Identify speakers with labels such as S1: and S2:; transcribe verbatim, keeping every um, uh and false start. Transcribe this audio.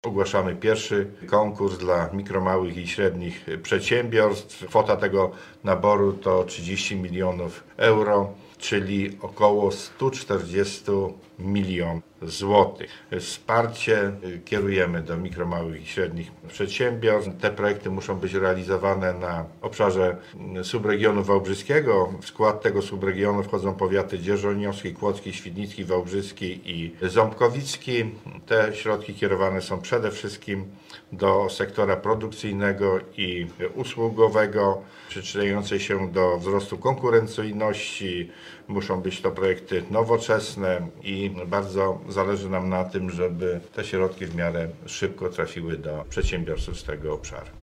S1: Ogłaszamy pierwszy konkurs dla mikro, małych i średnich przedsiębiorstw. Kwota tego naboru to trzydzieści milionów euro, czyli około sto czterdzieści milionów złotych. Wsparcie kierujemy do mikro, małych i średnich przedsiębiorstw. Te projekty muszą być realizowane na obszarze subregionu wałbrzyskiego. W skład tego subregionu wchodzą powiaty dzierżoniowski, kłodzki, świdnicki, wałbrzyski i ząbkowicki. Te środki kierowane są przede wszystkim do sektora produkcyjnego i usługowego, przyczyniające się do wzrostu konkurencyjności. Muszą być to projekty nowoczesne i bardzo zależy nam na tym, żeby te środki w miarę szybko trafiły do przedsiębiorców z tego obszaru.